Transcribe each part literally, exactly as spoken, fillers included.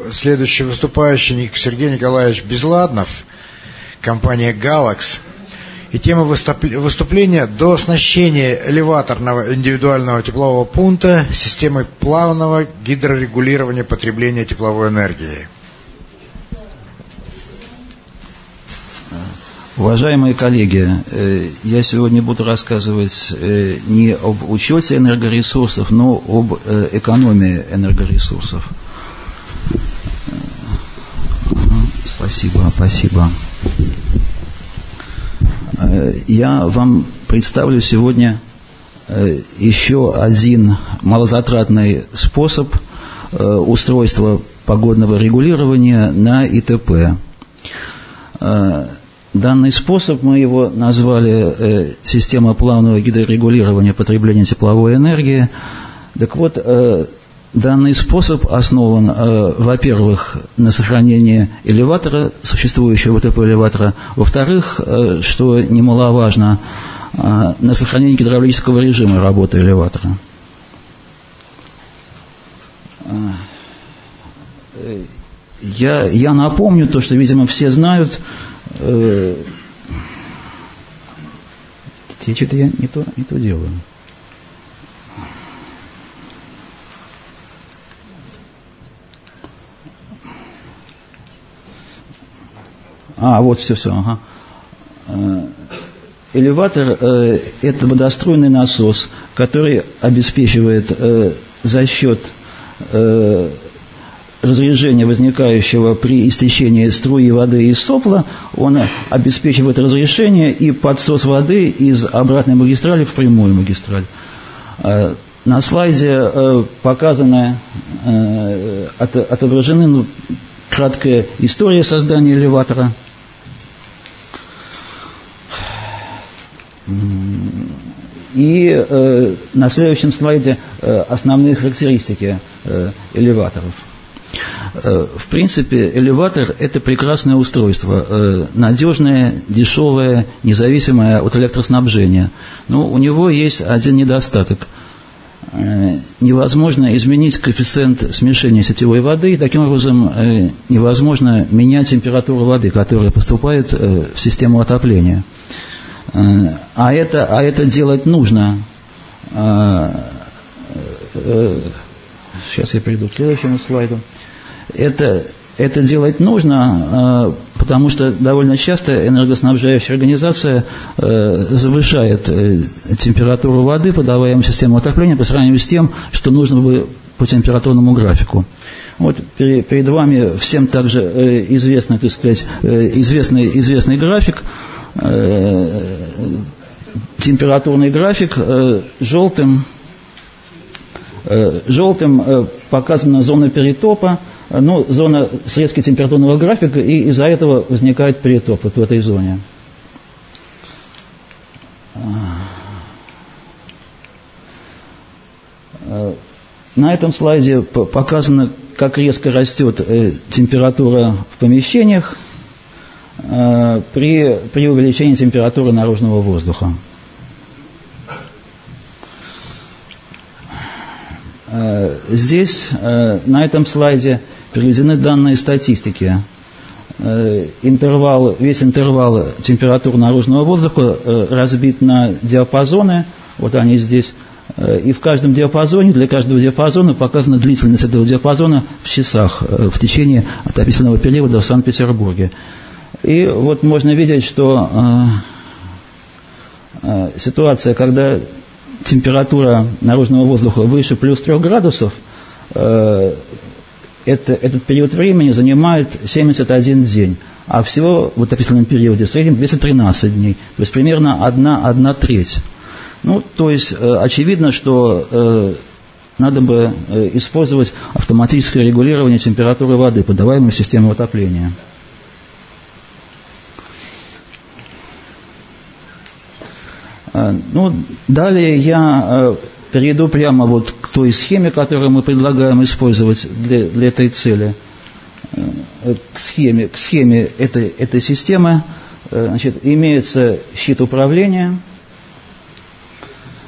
следующий выступающий Сергей Николаевич Безладнов, компания «Галакс». И тема выступления: до оснащения элеваторного индивидуального теплового пункта системой плавного гидрорегулирования потребления тепловой энергии. Уважаемые коллеги, я сегодня буду рассказывать не об учете энергоресурсов, но об экономии энергоресурсов. Спасибо, спасибо. Я вам представлю сегодня еще один малозатратный способ устройства погодного регулирования на ИТП. Данный способ, мы его назвали «Система плавного гидрорегулирования потребления тепловой энергии». Так вот, данный способ основан, во-первых, на сохранении элеватора, существующего ИТП-элеватора, во-вторых, что немаловажно, на сохранении гидравлического режима работы элеватора. Я, я напомню то, что, видимо, все знают. Что-то я не то, не то делаю. А, вот все, все, ага. Элеватор э, – это водоструйный насос, который обеспечивает э, за счет э, разрежения, возникающего при истечении струи воды из сопла, он обеспечивает разрешение и подсос воды из обратной магистрали в прямую магистраль. Э, на слайде э, показаны, э, отображены ну, краткая история создания элеватора. И э, на следующем слайде э, основные характеристики э, элеваторов. Э, в принципе, элеватор – это прекрасное устройство, э, надежное, дешевое, независимое от электроснабжения. Но у него есть один недостаток. Э, невозможно изменить коэффициент смешения сетевой воды, и таким образом э, невозможно менять температуру воды, которая поступает э, в систему отопления. А это, а это делать нужно. Сейчас я перейду к следующему слайду. Это, это делать нужно, потому что довольно часто энергоснабжающая организация завышает температуру воды, подаваемую в систему отопления, по сравнению с тем, что нужно бы по температурному графику. Вот перед вами всем также известный, так сказать, известный, известный график. Температурный график. Желтым, желтым показана зона перетопа, ну, зона срезки температурного графика, и из-за этого возникает перетоп вот в этой зоне. На этом слайде показано, как резко растет температура в помещениях При, при увеличении температуры наружного воздуха. Здесь, на этом слайде, приведены данные статистики. Интервал, весь интервал температуры наружного воздуха разбит на диапазоны, вот они здесь, и в каждом диапазоне, для каждого диапазона показана длительность этого диапазона в часах в течение отопительного периода в Санкт-Петербурге. И вот можно видеть, что э, э, ситуация, когда температура наружного воздуха выше плюс трех градусов, э, это, этот период времени занимает семьдесят один день, а всего в отопительном периоде в среднем двести тринадцать дней, то есть примерно одна, одна треть. Ну, то есть э, очевидно, что э, надо бы э, использовать автоматическое регулирование температуры воды, подаваемой в систему отопления. Ну, далее я перейду прямо вот к той схеме, которую мы предлагаем использовать для, для этой цели. К схеме, к схеме этой, этой системы. Значит, имеется щит управления,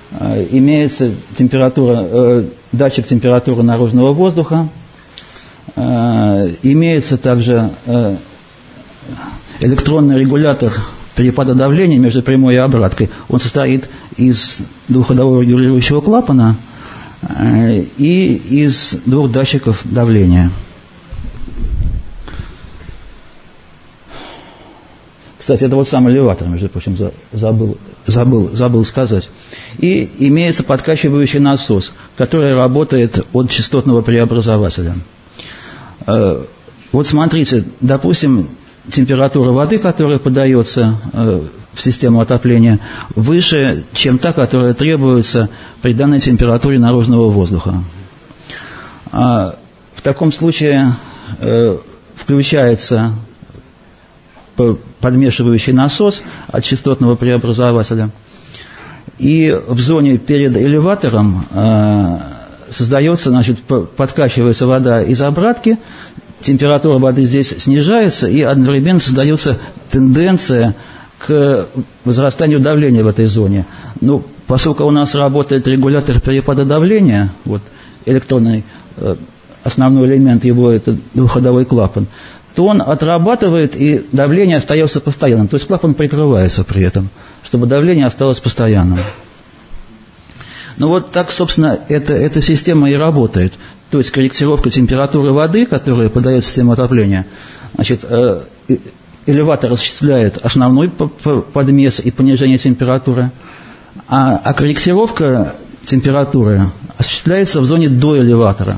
имеется температура, датчик температуры наружного воздуха, Имеется также электронный регулятор перепада давления между прямой и обраткой. Он состоит из двухходового регулирующего клапана и из двух датчиков давления. Кстати, это вот сам элеватор, между прочим, забыл, забыл, забыл сказать. И имеется подкачивающий насос, который работает от частотного преобразователя. Вот смотрите, допустим, температура воды, которая подается в систему отопления, выше, чем та, которая требуется при данной температуре наружного воздуха. В таком случае включается подмешивающий насос от частотного преобразователя. И в зоне перед элеватором э, создается, значит, подкачивается вода из обратки, температура воды здесь снижается, и одновременно создается тенденция к возрастанию давления в этой зоне. Ну, поскольку у нас работает регулятор перепада давления, вот электронный э, основной элемент его – это двухходовой клапан, то он отрабатывает, и давление остается постоянным. То есть клапан прикрывается при этом, чтобы давление осталось постоянным. Ну вот так, собственно, эта, эта система и работает. То есть корректировка температуры воды, которая подает систему отопления, значит, элеватор осуществляет основной подмес и понижение температуры, а, а корректировка температуры осуществляется в зоне до элеватора.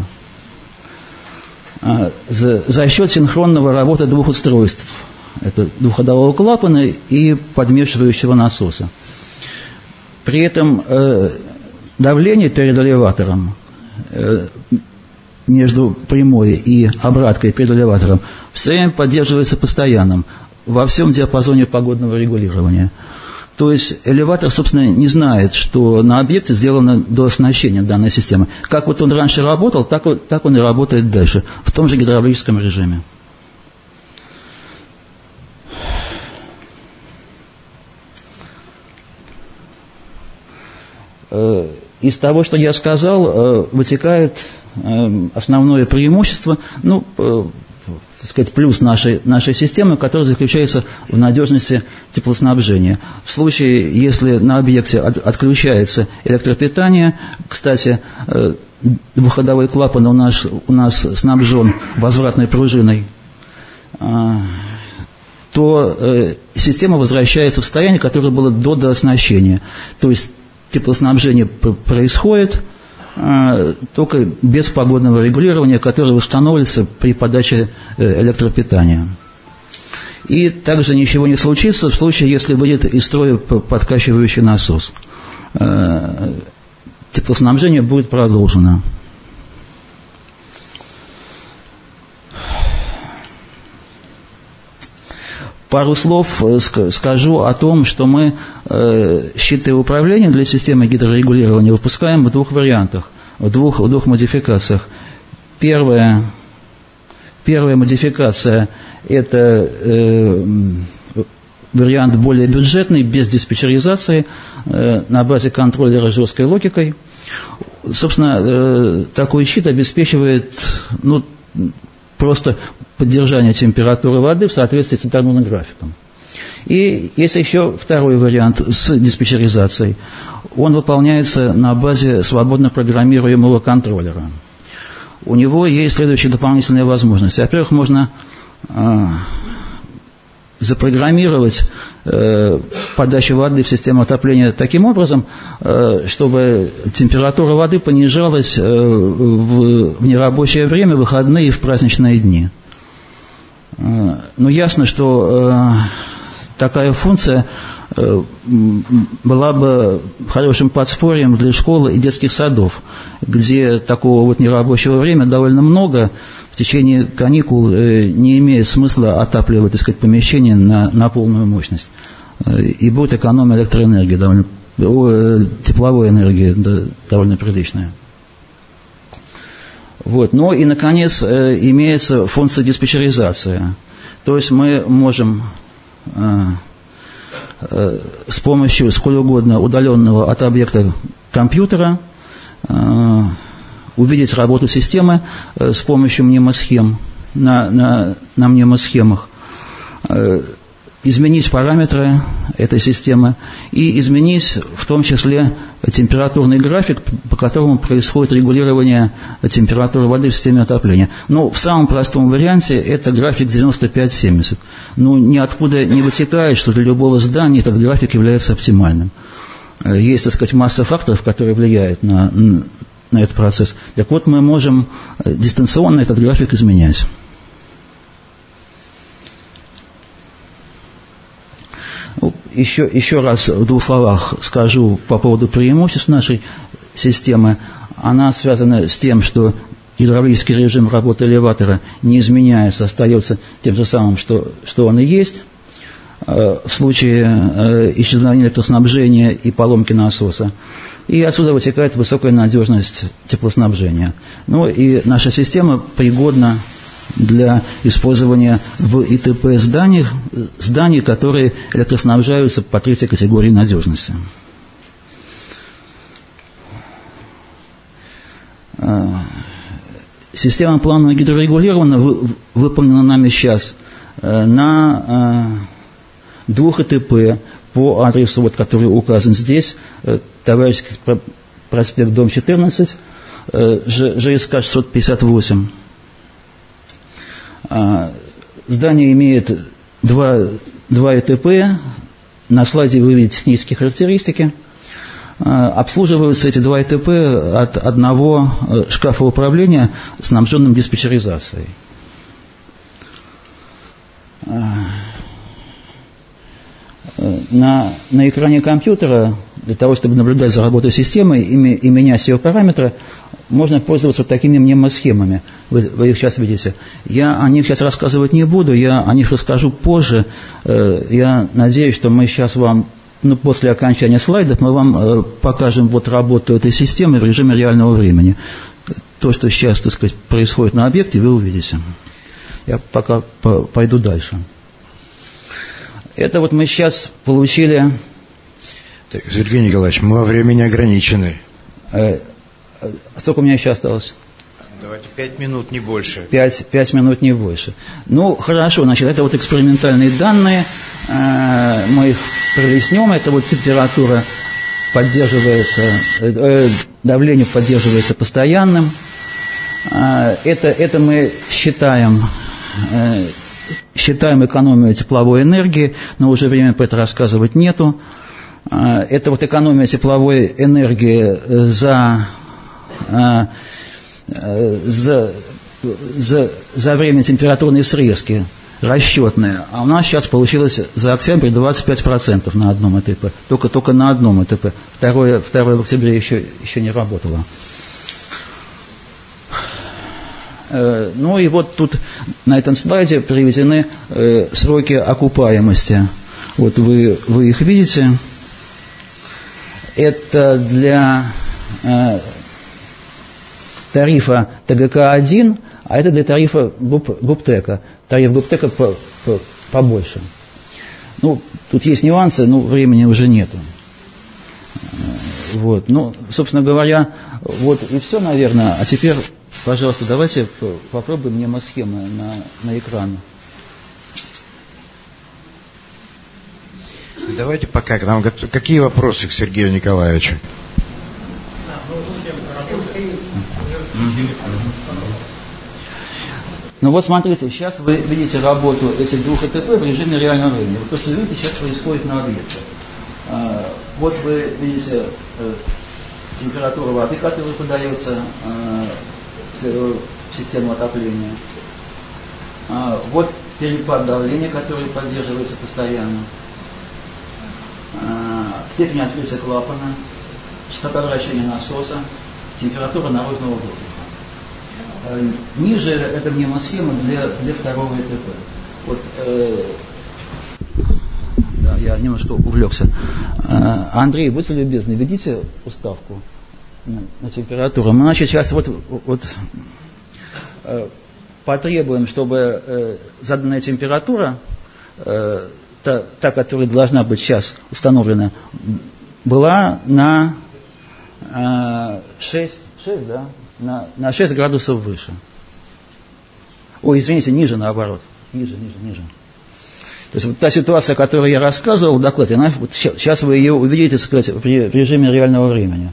За, за счет синхронного работы двух устройств. Это двухходового клапана и подмешивающего насоса. При этом э, давление перед элеватором э, между прямой и обраткой перед элеватором все время поддерживается постоянным во всем диапазоне погодного регулирования. То есть элеватор, собственно, не знает, что на объекте сделано дооснащение данной системы. Как вот он раньше работал, так, вот, так он и работает дальше, в том же гидравлическом режиме. Из того, что я сказал, вытекает основное преимущество, ну, так сказать, плюс нашей, нашей системы, который заключается в надежности теплоснабжения. В случае, если на объекте от, отключается электропитание, кстати, э, двухходовой клапан у нас, у нас снабжен возвратной пружиной, э, то э, система возвращается в состояние, которое было до дооснащения. То есть теплоснабжение происходит, только без погодного регулирования, которое устанавливается при подаче электропитания. И также ничего не случится в случае, если выйдет из строя подкачивающий насос. Теплоснабжение будет продолжено. Пару слов скажу о том, что мы э, щиты управления для системы гидрорегулирования выпускаем в двух вариантах, в двух, в двух модификациях. Первая, первая модификация – это э, вариант более бюджетный, без диспетчеризации, э, на базе контроллера с жесткой логикой. Собственно, э, такой щит обеспечивает, ну, просто поддержание температуры воды в соответствии с интервальным графиком. И есть еще второй вариант с диспетчеризацией. Он выполняется на базе свободно программируемого контроллера. У него есть следующие дополнительные возможности. Во-первых, можно э, запрограммировать э, подачу воды в систему отопления таким образом, э, чтобы температура воды понижалась э, в, в нерабочее время, в выходные и в праздничные дни. Э, но ясно, что э, такая функция э, была бы хорошим подспорьем для школы и детских садов, где такого вот нерабочего времени довольно много. В течение каникул э, не имеет смысла отапливать, так сказать, помещение на, на полную мощность. Э, и будет экономия электроэнергии, довольно, э, тепловой энергии да, довольно приличная. Вот. Ну и, наконец, э, имеется функция диспетчеризации. То есть мы можем э, э, с помощью сколь угодно удаленного от объекта компьютера э, увидеть работу системы с помощью мнемосхем на, на, на мнемосхемах, изменить параметры этой системы и изменить в том числе температурный график, по которому происходит регулирование температуры воды в системе отопления. Ну, в самом простом варианте это график девяносто пять семьдесят. Ну, ниоткуда не вытекает, что для любого здания этот график является оптимальным. Есть, так сказать, масса факторов, которые влияют на, на этот процесс. Так вот, мы можем дистанционно этот график изменять. Еще, еще раз в двух словах скажу по поводу преимуществ нашей системы. Она связана с тем, что гидравлический режим работы элеватора не изменяется, остается тем же самым, что, что он и есть. В случае исчезновения электроснабжения и поломки насоса. И отсюда вытекает высокая надежность теплоснабжения. Ну и наша система пригодна для использования в ИТП зданиях, зданий, которые электроснабжаются по третьей категории надежности. Система планово гидрорегулирована, выполнена нами сейчас на двух ИТП по адресу, вот, который указан здесь, Товарищеский проспект, дом четырнадцать, ЖСК шестьсот пятьдесят восемь. Здание имеет два, два ИТП. На слайде вы видите технические характеристики. Обслуживаются эти два ИТП от одного шкафа управления, снабженным диспетчеризацией. На, на экране компьютера, для того, чтобы наблюдать за работой системы и, и менять ее параметры, можно пользоваться вот такими мнемосхемами. Вы, вы их сейчас видите. Я о них сейчас рассказывать не буду, я о них расскажу позже. Я надеюсь, что мы сейчас вам, ну, после окончания слайдов, мы вам покажем вот работу этой системы в режиме реального времени. То, что сейчас, так сказать, происходит на объекте, вы увидите. Я пока пойду дальше. Это вот мы сейчас получили... Так, Сергей Николаевич, мы во времени ограничены. Э, сколько у меня еще осталось? Давайте пять минут, не больше. Пять, пять минут, не больше. Ну, хорошо, значит, это вот экспериментальные данные. Э, мы их пролистнем. Это вот температура поддерживается, э, давление поддерживается постоянным. Э, это, это мы считаем... Э, Считаем экономию тепловой энергии, но уже времени про это рассказывать нету. Это вот экономия тепловой энергии за, за, за, за время температурной срезки расчетная. А у нас сейчас получилось за октябрь двадцать пять процентов на одном ИТП. Только, только на одном ИТП. Второе, второе в октябре еще, еще не работало. Ну и вот тут на этом слайде приведены э, сроки окупаемости. Вот вы, вы их видите. Это для э, тарифа ТГК один, а это для тарифа ГУП, ГУПТЭКа. Тариф ГУПТЭКа по, по, побольше. Ну, тут есть нюансы, но времени уже нету. Вот. Ну, собственно говоря, вот и все, наверное. А теперь... Пожалуйста, давайте попробуем мнемосхемы на, на экран. Давайте пока к нам. Какие вопросы к Сергею Николаевичу? Ну вот смотрите, сейчас вы видите работу этих двух ИТП в режиме реального времени. Вот то, что вы видите, сейчас происходит на объекте. Вот вы видите температуру воды, которая подается в систему отопления. А, вот перепад давления, который поддерживается постоянно. А, степень открытия клапана, частота вращения насоса, температура наружного воздуха. А, ниже это мнемосхема для, для второго ИТП. Вот, э, да, я немножко увлекся. А, Андрей, будьте любезны, введите уставку на, на температуру. Мы, значит, сейчас вот, вот э, потребуем, чтобы э, заданная температура, э, та, та, которая должна быть сейчас установлена, была на э, шесть, шесть, да, на, на шесть градусов выше. Ой, извините, ниже наоборот. Ниже, ниже, ниже. То есть вот та ситуация, о которой я рассказывал в докладе, она, вот сейчас вы ее увидите, так сказать, в режиме реального времени.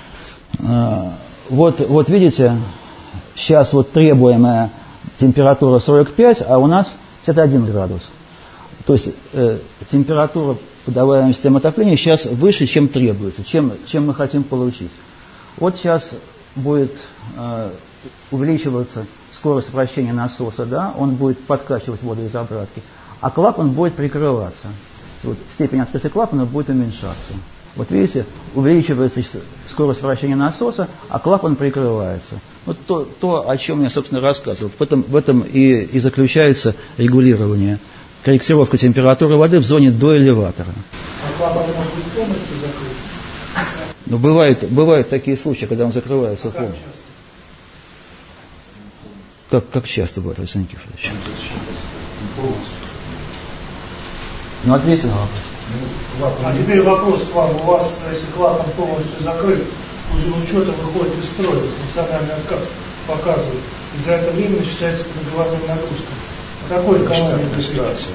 Вот, вот видите, сейчас вот требуемая температура сорок пять, а у нас пятьдесят один градус. То есть э, температура подаваемой системы отопления сейчас выше, чем требуется, чем, чем мы хотим получить. Вот сейчас будет э, увеличиваться скорость вращения насоса, да, он будет подкачивать воду из обратки, а клапан будет прикрываться. Вот степень открытия клапана будет уменьшаться. Вот видите, увеличивается скорость вращения насоса, а клапан прикрывается. Вот то, то о чем я, собственно, рассказывал. В этом, в этом и, и заключается регулирование, корректировка температуры воды в зоне до элеватора. А клапан может быть полностью закрыт? Но бывают, бывают такие случаи, когда он закрывается полностью. Как, как часто бывает, Александр Никифорович? Ну, ответьте на вопрос. А теперь вопрос к вам. У вас, если клапан полностью закрыт, узел учета выходит из строя, функциональный отказ показывает. И за это время считается договорной нагрузкой. А какой экономия это ситуация?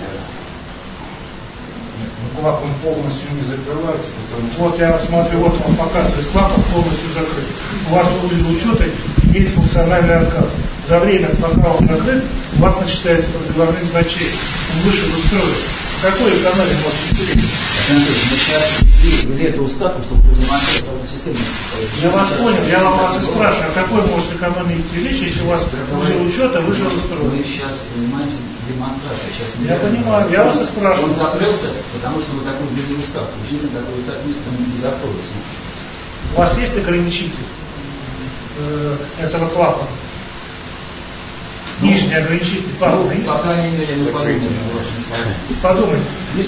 Клапан полностью не закрывается, потому что... Вот я смотрю, вот он показывает, клапан полностью закрыт. У вас в узел учета есть функциональный отказ. За время, пока он закрыт, у вас начисляется по договорным значениям. Он вышел из строя. Какой экономии может быть? Мы сейчас ввели эту уставку, чтобы продемонстрировать эту систему. Я вас понял, я вас и спрашиваю, а какой может экономии идти речь, если у вас узел учета вышел из строя? Мы сейчас занимаемся демонстрацией. Сейчас Я понимаю, я вас и спрашиваю. Он закрылся, потому что мы такую ввели уставку. В жизни такой уставки не закроется. У вас есть ограничитель э, этого клапана? Нижний ограничитель клапана есть? По крайней мере, мы подумаем. Подумайте.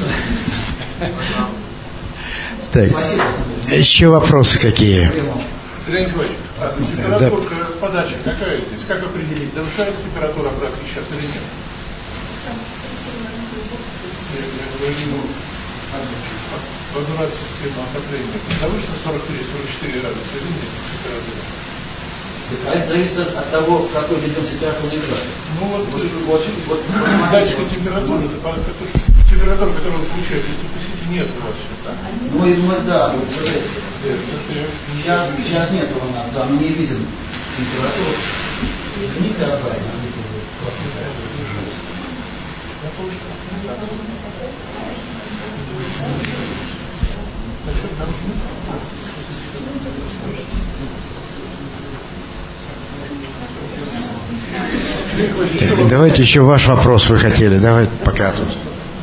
Так, еще вопросы какие? Сергей Николаевич, а температура подачи какая здесь? Как определить, завышается температура обратки сейчас или нет? Возврат системы отопления завышена сорок три - сорок четыре градуса или нет температура? А это зависит от того, какой ведем температурный график. Ну вот, вот, вот, вот датчик температуры, температура, которую вы получаете, по сути, нет у вас сейчас, да? Ну и мы, да, вот, сейчас, сейчас нет у нас, да, мы не видим температуру. Нельзя правильно. Так, давайте еще ваш вопрос вы хотели. Давайте пока тут.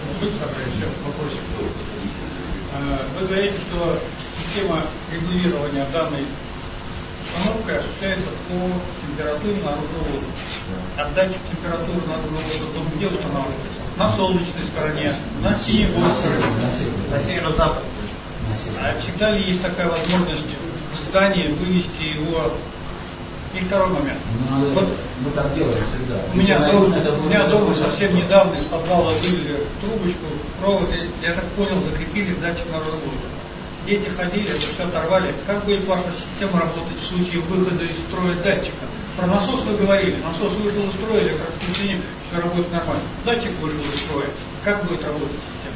Вы говорите, что система регулирования данной установкой осуществляется по температуре наружного воздуха. А датчик температуры наружного воздуха где устанавливается? На солнечной стороне, на синевой стороне, на северо-запад. А всегда ли есть такая возможность в здании вывести его? И второй момент. Ну, вот мы так делаем всегда. У меня, дома, у меня дома совсем недавно из подвала вывели трубочку, провод, я так понял, закрепили датчик наружного воздуха. Дети ходили, это все оторвали. Как будет ваша система работать в случае выхода из строя датчика? Про насос вы говорили. Насос вышел из строя, электроотключение, все работает нормально. Датчик вышел из строя. Как будет работать система?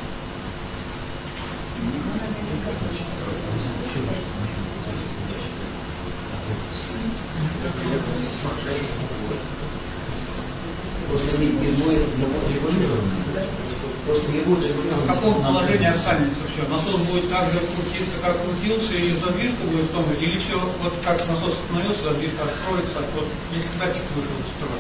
Просто не, не будет регулировано. Просто не будет регулировано. В каком положении останется все? Насос будет так же крутиться, как крутился, и задвижка будет в том, или все, вот как насос остановился, задвижка откроется, вот если датчик вышел из строя.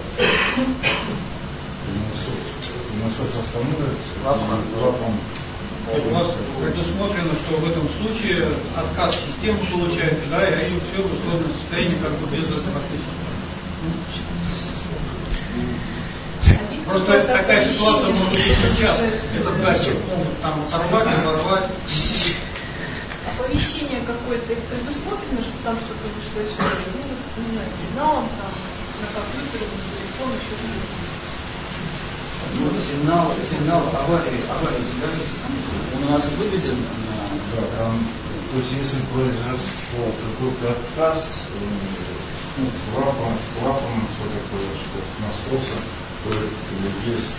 Насос, насос остановится. Клапан. У вас предусмотрено, что в этом случае отказ системы получается, да, и все в условном состоянии, как бы без автоматически. Просто такая ситуация может быть и сейчас. Этот датчик могут там сорвать, оборвать. Оповещение какое-то предусмотрено, что там что-то вышло из строя? Ну, не знаю, сигналом там, на компьютере, на телефоне, еще что-то. Ну, сигнал, сигнал аварии, аварии сигналист, он у нас выведен на... Да, там, то есть если произошел какой-то отказ, ну, клапан, клапан, что такое, что с насоса, то есть,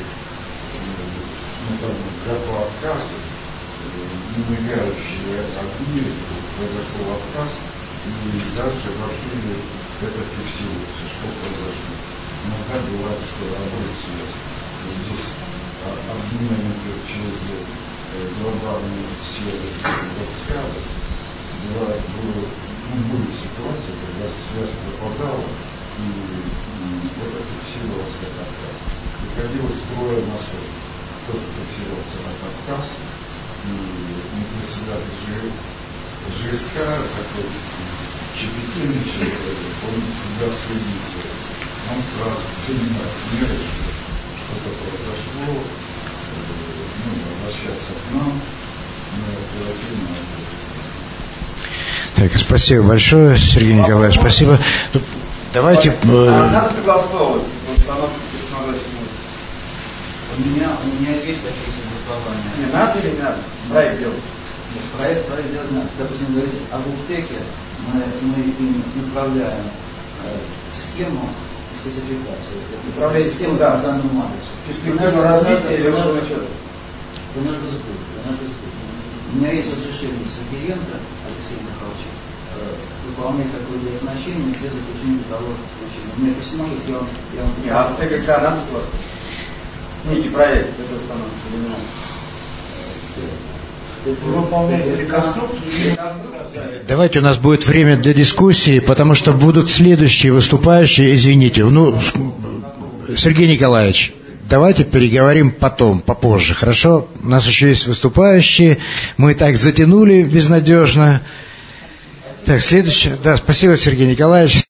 ну, там, для по отказу, не мигающие огни, произошел отказ, и дальше в архиве это фиксируется, что произошло. Иногда бывает, что работает связь. Здесь обменивание через глобальные силы рассказа. Бывает, было, ну, были ситуации, когда связь пропадала, и это фиксировалось как отказ. Приходилось строить насос, тоже фиксировался как отказ, и председатель ЖСК, такой щепетильный человек, он всегда следит. Он сразу принимает меры, что что-то произошло, ну, обращаться к нам, мы оперативно. Так, спасибо большое, Сергей Николаевич, спасибо. Тут давайте... Надо согласовывать установку технологии. У меня, у меня есть такие согласования. Не надо или не надо? Проект делать. Проект, проект делать надо. Допустим, говорить об УПТЕКе, мы, мы им направляем э, схему и спецификацию. Управление схему да. по данному адресу. Перспективу развития или учета? Энергосбыт. У меня есть разрешение Сергеенко Алексея Михайловича э, выполнять такое назначение без заключения договора заключения. У меня письмо есть, я вам... Я вам... Нет, а ТГК надо согласовать? Некий проект, это установка или нет? Вы выполняете реконструкцию? Давайте, у нас будет время для дискуссии, потому что будут следующие выступающие, извините. Ну, Сергей Николаевич, давайте переговорим потом, попозже, хорошо? У нас еще есть выступающие, мы так затянули безнадежно. Так, следующее. Да, спасибо, Сергей Николаевич.